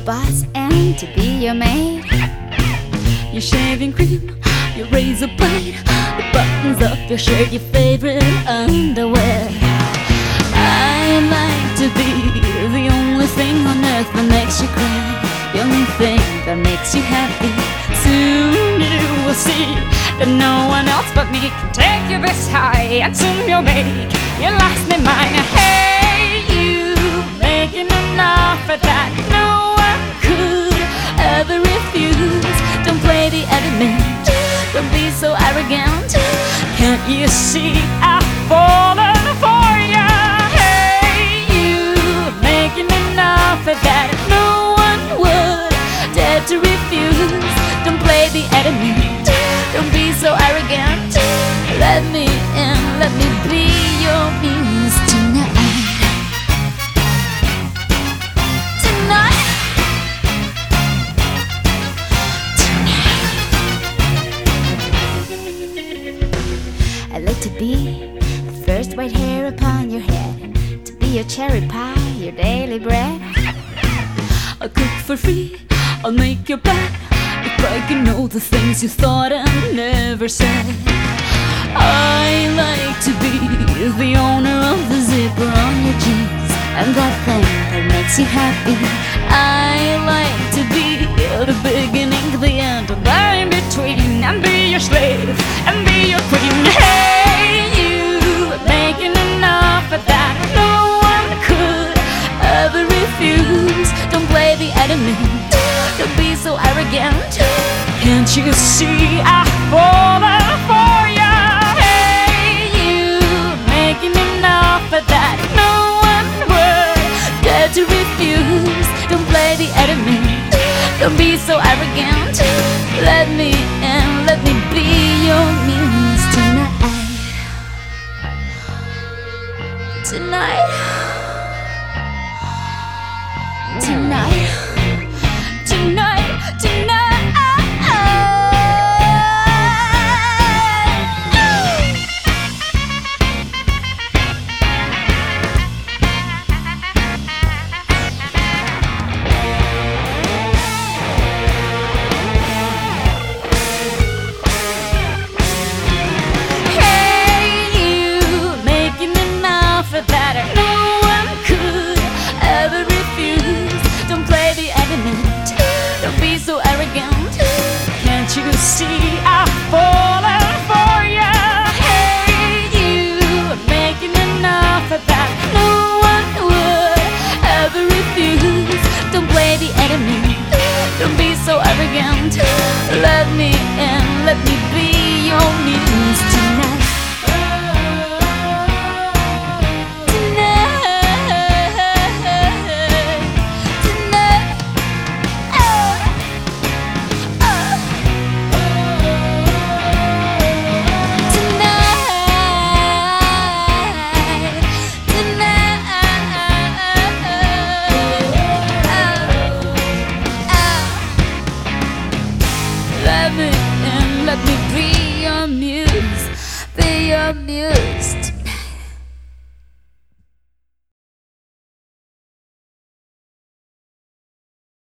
boss and to be your maid. Your shaving cream, your razor blade, the buttons of your shirt, your favorite underwear. I like to be the only thing on earth that makes you cry, the only thing that makes you happy. Soon you will see that no one else but me can take you this high, and soon you'll make your last name mine. Hey, you making enough that no one could ever refuse. Don't play the element, don't be so arrogant. Can't you see I've fallen for ya? Hey, you making enough that no one would dare to refuse. Don't play the element, don't be so arrogant. Let me in, let me be your muse tonight. Tonight, tonight. I'd like to be the first white hair upon your head, to be your cherry pie, your daily bread. I'll cook for free, I'll make your bed, if I can know the things you thought I never said. I like to be the owner of the zipper on your jeans, and that thing that makes you happy. I like to be the beginning, the end, and the in between, and be your slave, and be your queen. Hey, you making enough that no one could ever refuse. Don't play the element, don't be so arrogant. Can't you see I've fallen for ya? Hey, you making enough that no one would dare to refuse. Don't play the element, don't be so arrogant. Let me in, let me be your muse tonight. Tonight, tonight, tonight, tonight. That no one could ever refuse. Don't play the element, don't be so arrogant. Can't you see I've fallen for ya? Hey, you making enough that no one would ever refuse. Don't play the element, don't be so arrogant. Let me in, let me be your muse tonight. Let me in, let me be your muse, be your muse.